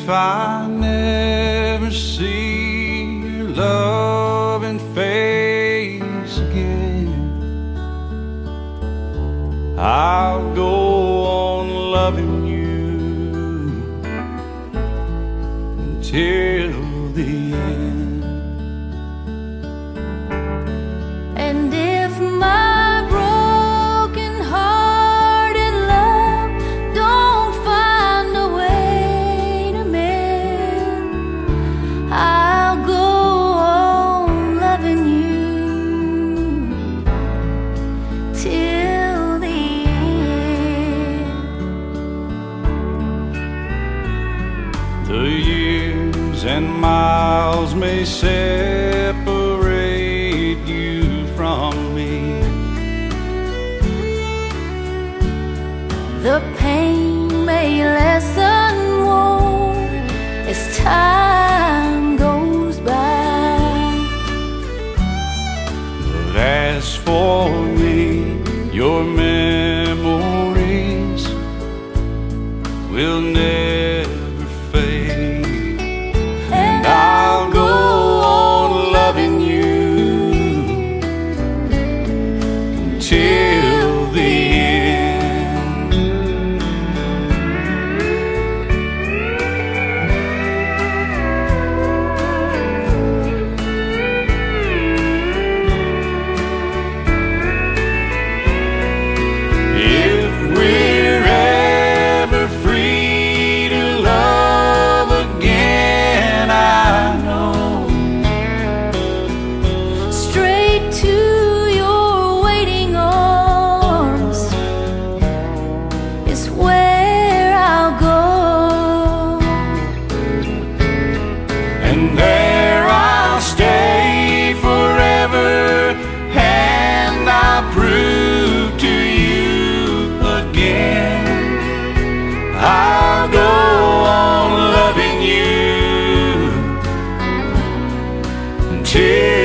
if I never see your loving face again, I'll go on loving you until the end. And if my broken-hearted love don't find a way to mend, I'll go on loving you till the end. The years and miles may separate you from me. The pain may lessen more as time goes by. But as for me, your memories will never fade, and I'll go on loving you until the end. If we're ever free to love again, I know Straight to your waiting arms is where I'll go. and there I'll stay forever, and I'll prove to you again I'll go on loving you until